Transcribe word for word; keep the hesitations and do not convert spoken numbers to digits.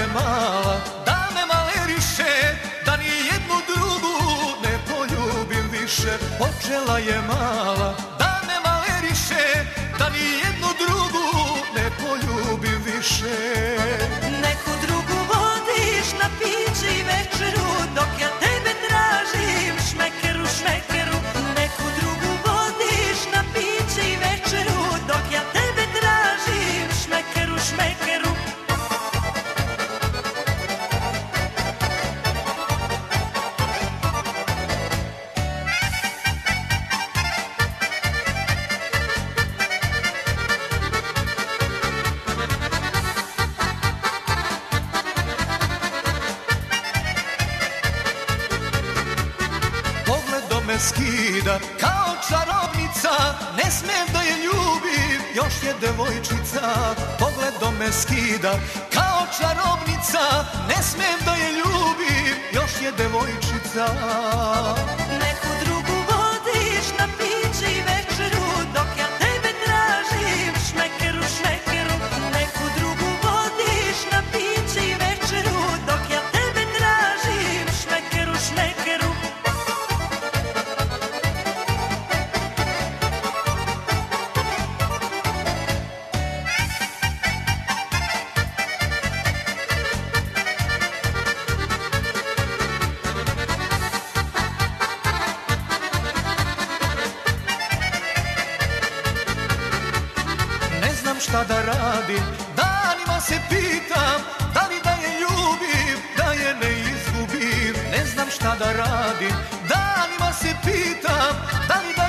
mala, da me maleriše, da ni jednu drugu ne poljubim više. Počela je mala, da me maleriše, da ni jednu drugu ne poljubim više. Neku drugu vodiš na piće i večeru, dok ja tebe tražim, šmekeru, šmekeru. Neku drugu vodiš na piće i večeru, dok ja tebe tražim, šmekeru, šmekeru. Pogledom me skida kao čarobnica, ne smijem da je ljubim, još je devojčica. Pogledom me skida kao čarobnica, ne smijem da je ljubim, još je devojčica. Neku drugu vodiš na piće i večeru, dok ja tebe tražim, šmekeru, šmekeru. Neku drugu vodiš na piće i večeru, dok ja tebe tražim, šmekeru, šmekeru. Ne znam šta da radim, danima se pitam, da li da je ljubim, da je ne izgubim. Ne znam šta da radim, danima se pitam, da li da